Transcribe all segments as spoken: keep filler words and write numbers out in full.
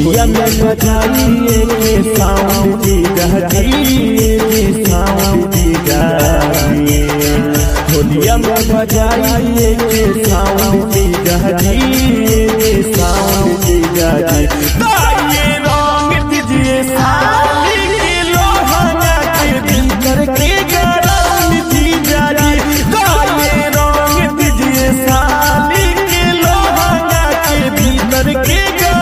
होलिया में बजाइए के साउंड जीजाजी साउंड जीजाजी होलिया में बजाइए के साउंड जीजाजी साउंड जीजाजी ताये रंग दीजिए साली के लोहाना के भीतर के गरम जीजाजी ताये रंग दीजिए साली के लोहाना के भीतर के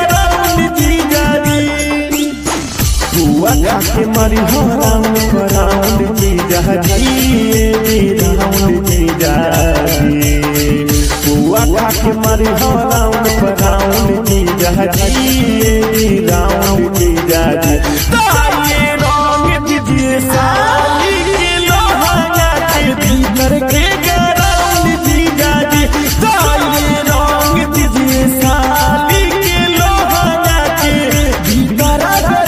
के मरी हो राउंड राउंड जीजाजी राउंड जीजाजी बुआ खा के मरी हो राउंड राउंड जीजाजी राउंड जीजाजी ताये रंग दीजिए साली के लोहाना के भीतर के गरम जीजाजी ताये रंग दीजिए साली के लोहाना के भीतर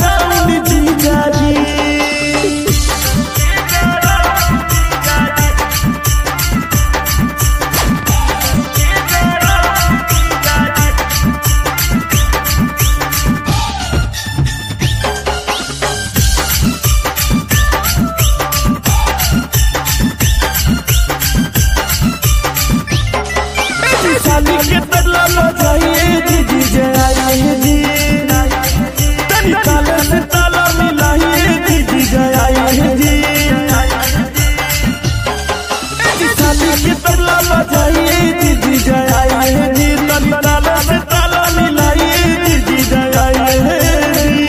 साली के तबला बजाइए दीदी जयाइए जी तनी ताले से ताला मिलाइए दीदी जयाइए जी साली के तबला बजाइए दीदी जयाइए जी तनी ताले से ताला मिलाइए दीदी जयाइए जी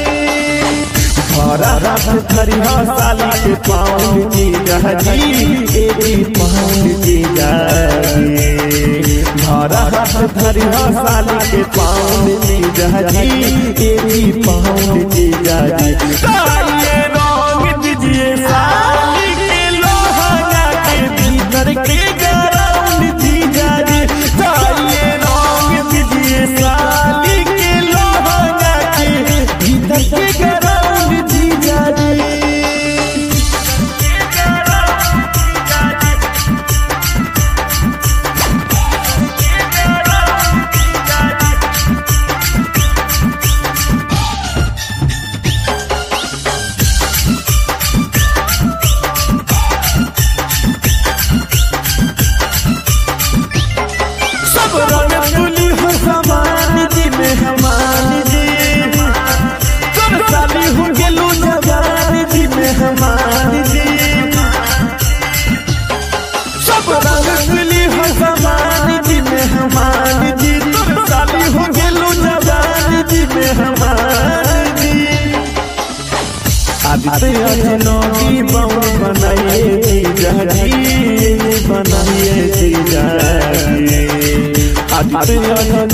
भरा रात धरिया साली के पाँव जीजाजी एजी पाँव जीजाजी भरा हाथ धरिया साली के पाँव जीजाजी एजी पाँव जीजाजी ताये रंग दीजिए साली के लोहाना के भीतर के गरम जीजाजी ताये रंग दीजिए साली के लोहाना के भीतर के गरम जीजाजी आदित्य अजनबी बाउंड बनाइए जीजाजी बनाइए जीजाजी आदित्य